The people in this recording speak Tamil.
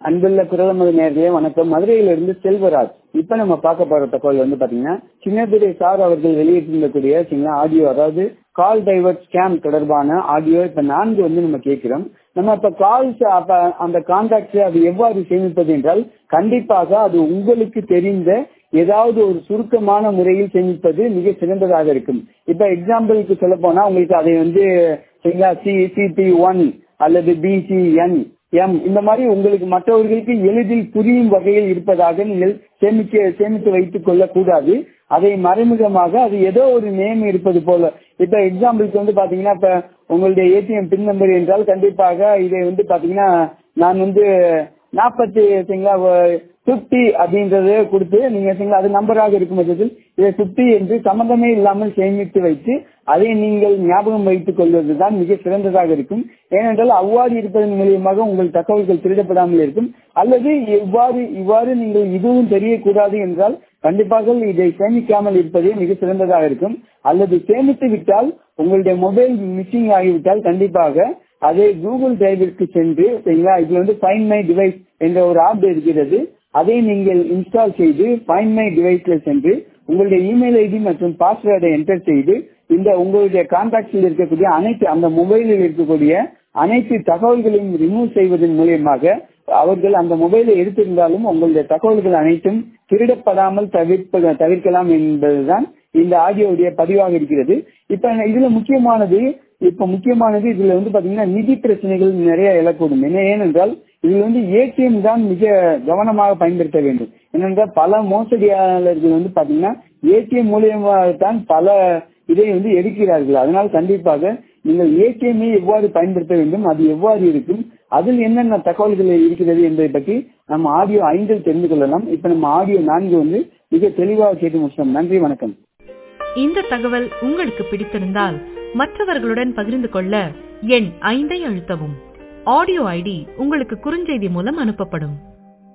அன்புள்ள குரலமது நேர்களே வணக்கம். மதுரையிலிருந்து செல்வராஜ். இப்ப நம்ம பார்க்க போற தகவல் வந்து பாத்தீங்கன்னா, சின்னதுரை சார் அவர்கள் வெளியிட்டிருக்கக்கூடிய ஆடியோ, அதாவது கால் டைவர்ட் ஸ்கேம் தொடர்பான ஆடியோ இப்ப 4 வந்து நம்ம கேட்கிறோம். நம்ம இப்ப கால்ஸ் அந்த கான்டாக்ட் அது எவ்வாறு சேமிப்பது என்றால், கண்டிப்பாக அது உங்களுக்கு தெரிந்த ஏதாவது ஒரு சுருக்கமான முறையில் சேமிப்பது மிக சிறந்ததாக இருக்கும். இப்ப எக்ஸாம்பிளுக்கு சொல்ல போனா, உங்களுக்கு அதை வந்து CP1 அல்லது BCN இந்த மாதிரி உங்களுக்கு மற்றவர்களுக்கு எளிதில் புரியும் வகையில் இருப்பதாக நீங்கள் சேமித்து வைத்துக் கொள்ள கூடாது. அதை மறைமுகமாக அது ஏதோ ஒரு நேம் இருப்பது போல, இப்ப எக்ஸாம்பிளுக்கு வந்து பாத்தீங்கன்னா, இப்ப உங்களுடைய ஏடிஎம் பின் நம்பர் என்றால் கண்டிப்பாக இதை வந்து பாத்தீங்கன்னா நான் வந்து 50 அப்படின்றத கொடுத்து நீங்க அது நம்பராக இருக்கும் பட்சத்தில் இதை 50 என்று சம்பந்தமே இல்லாமல் சேமித்து வைத்து அதை நீங்கள் ஞாபகம் வைத்துக் கொள்வதுதான் மிக சிறந்ததாக இருக்கும். ஏனென்றால் அவ்வாறு இருப்பதன் மூலியமாக உங்கள் தகவல்கள் திருடப்படாமல் இருக்கும். அல்லது இவ்வாறு நீங்கள் இதுவும் தெரியக்கூடாது என்றால் கண்டிப்பாக இதை சேமிக்காமல் இருப்பதே மிக சிறந்ததாக இருக்கும். அல்லது சேமித்து விட்டால் உங்களுடைய மொபைல் மிஸ்ஸிங் ஆகிவிட்டால் கண்டிப்பாக அதே கூகுள் டிரைவிற்கு சென்று இதுல வந்து ஃபைண்ட் மை டிவைஸ் என்ற ஒரு ஆப் இருக்கிறது. அதை நீங்கள் இன்ஸ்டால் செய்து ஃபைண்ட் மை டிவைஸ்ல சென்று உங்களுடைய இமெயில் ஐடி மற்றும் பாஸ்வேர்டை என்டர் செய்து இந்த உங்களுடைய கான்டாக்டில் இருக்கக்கூடிய அந்த மொபைலில் இருக்கக்கூடிய அனைத்து தகவல்களையும் ரிமூவ் செய்வதன் மூலியமாக அவர்கள் அந்த மொபைலை எடுத்திருந்தாலும் உங்களுடைய தகவல்கள் அனைத்தும் திருடப்படாமல் தவிர்க்கலாம் என்பதுதான் இந்த ஆடியோவுடைய பதிவாக இருக்கிறது. இப்ப இதுல முக்கியமானது இதுல வந்து பாத்தீங்கன்னா நிதி பிரச்சனைகள் நிறைய எழக்கூடும். ஏனென்றால் இதுல வந்து ஏடிஎம் தான் மிக கவனமாக பயன்படுத்த வேண்டும். ஏனென்றால் பல மோசடியாளர்கள் வந்து பாத்தீங்கன்னா ஏடிஎம் மூலியமாக தான் பல இதை வந்து எடுக்கிறார்கள். அதனால் கண்டிப்பாக நீங்கள் ஏடிஎம்ஐ எவ்வாறு பயன்படுத்த வேண்டும், அது எவ்வாறு இருக்கும், அதில் என்னென்ன தகவல்கள் இருக்கிறது என்பதை பற்றி நம்ம ஆடியோ 5 தெரிந்து கொள்ளலாம். இப்ப நம்ம ஆடியோ 4 வந்து மிக தெளிவாக கேட்டு முடிச்சோம். நன்றி, வணக்கம். இந்த தகவல் உங்களுக்கு பிடித்திருந்தால் மற்றவர்களுடன் பகிர்ந்து கொள்ள எண் 5 அழுத்தவும். ஆடியோ ஐடி உங்களுக்கு குறுஞ்செய்தி மூலம் அனுப்பப்படும்.